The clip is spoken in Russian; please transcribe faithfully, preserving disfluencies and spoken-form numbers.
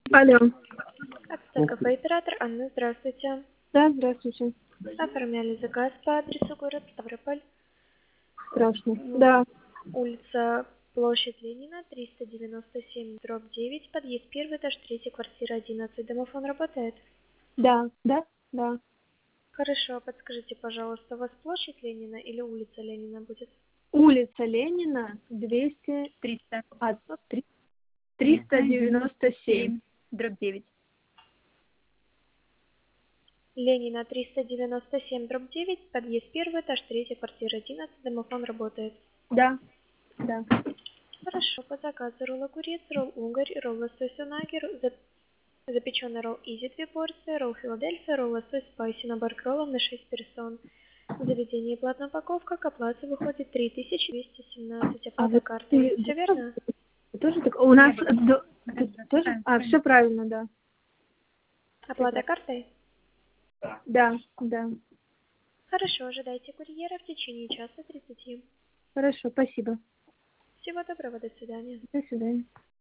Алло. Аппетит кафе оператор Анна, здравствуйте. Да, здравствуйте. Оформляли заказ по адресу город Ставрополь, Страшно. Да, улица Площадь Ленина, триста девяносто семь, дробь девять, подъезд первый, этаж третий, квартира одиннадцать. Домофон работает? да, да, да. Хорошо, подскажите, пожалуйста, у вас площадь Ленина или улица Ленина будет? Улица Ленина, двести, триста. а, три- триста девяносто семь, дробь девять. Ленина, триста девяносто семь, дробь девять, подъезд первый, этаж третий, квартира одиннадцать. Домофон работает. Да, да. Хорошо, по заказу ролл огурец, ролл угорь, ролл лосось унаги, за- запеченный ролл изи две порции, ролл Филадельфия, ролл лосось спайси, набор к роллам на шесть персон. В заведении платная упаковка, к оплате выходит три тысячи двести семнадцать, А оплата вы, картой. ты- Все верно? вы тоже так? У нас Я бы- до- Да, ты да, тоже? правильно, А, правильно. все правильно, да. Оплата картой? Да, да. Хорошо, ожидайте курьера в течение часа тридцати. Хорошо, спасибо. Всего доброго, до свидания. До свидания.